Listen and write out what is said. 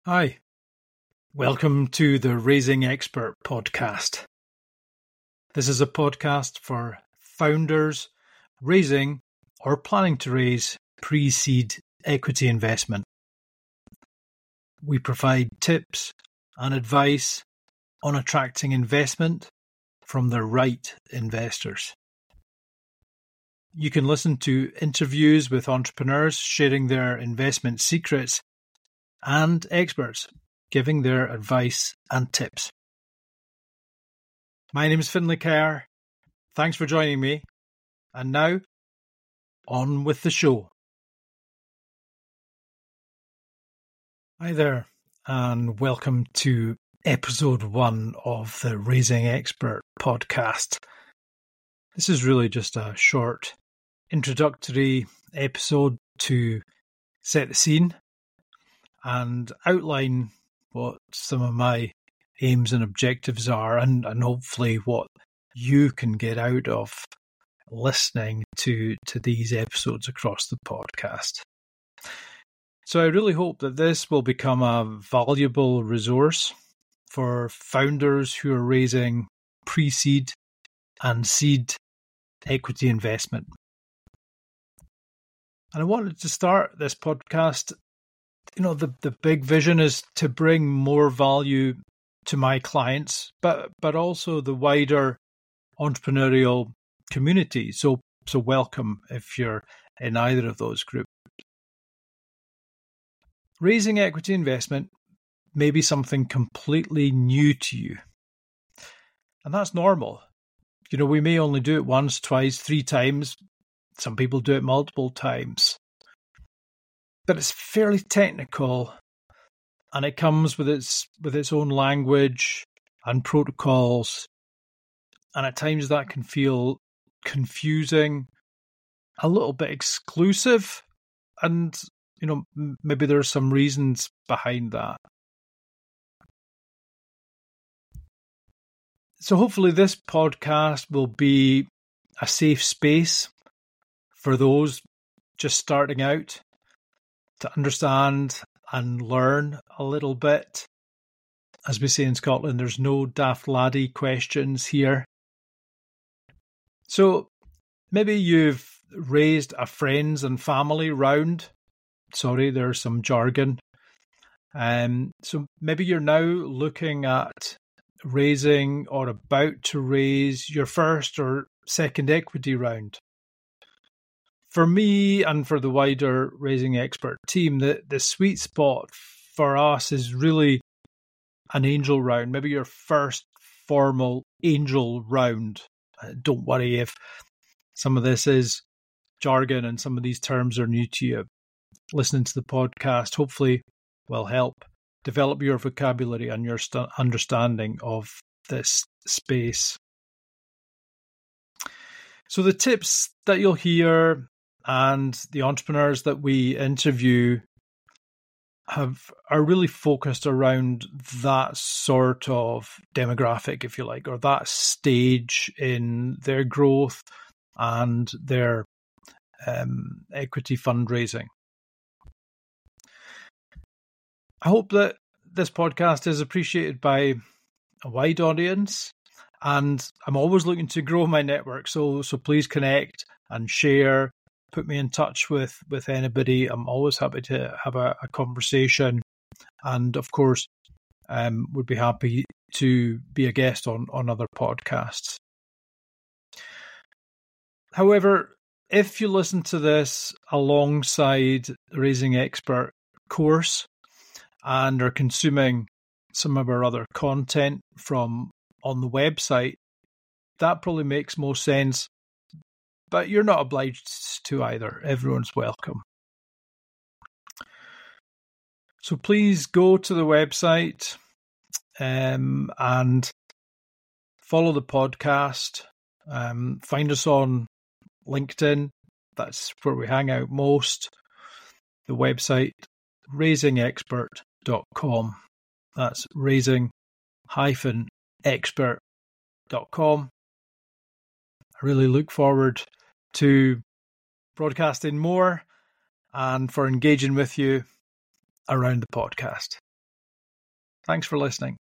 Hi, welcome to the Raising Expert podcast. This is a podcast for founders raising or planning to raise pre-seed equity investment. We provide tips and advice on attracting investment from the right investors. You can listen to interviews with entrepreneurs sharing their investment secrets and experts giving their advice and tips. My name is Finlay Kerr. Thanks for joining me. And now, on with the show. Hi there, and welcome to episode 1 of the Raising Expert podcast. This is really just a short introductory episode to set the scene and outline what some of my aims and objectives are, and hopefully what you can get out of listening to these episodes across the podcast. So I really hope that this will become a valuable resource for founders who are raising pre-seed and seed equity investment. And I wanted to start this podcast. The big vision is to bring more value to my clients, but also the wider entrepreneurial community. So welcome if you're in either of those groups. Raising equity investment may be something completely new to you. And that's normal. We may only do it once, twice, 3 times. Some people do it multiple times. But it's fairly technical, and it comes with its own language and protocols, and at times that can feel confusing, a little bit exclusive, and maybe there's some reasons behind that. So hopefully this podcast will be a safe space for those just starting out to understand and learn a little bit. As we say in Scotland, there's no daft laddie questions here. So maybe you've raised a friends and family round. Sorry, there's some jargon. So maybe you're now looking at raising or about to raise your first or second equity round. For me and for the wider Raising Expert team, the sweet spot for us is really an angel round, maybe your first formal angel round. Don't worry if some of this is jargon and some of these terms are new to you. Listening to the podcast hopefully will help develop your vocabulary and your understanding of this space. So the tips that you'll hear and the entrepreneurs that we interview are really focused around that sort of demographic, if you like, or that stage in their growth and their equity fundraising. I hope that this podcast is appreciated by a wide audience, and I'm always looking to grow my network. So please connect and share. Put me in touch with anybody. I'm always happy to have a conversation, and of course, would be happy to be a guest on other podcasts. However, if you listen to this alongside the Raising Expert course and are consuming some of our other content from on the website, that probably makes most sense. But you're not obliged to either. Everyone's welcome. So please go to the website and follow the podcast. Find us on LinkedIn. That's where we hang out most. The website, raisingexpert.com. That's raising-expert.com. I really look forward to broadcasting more and for engaging with you around the podcast. Thanks for listening.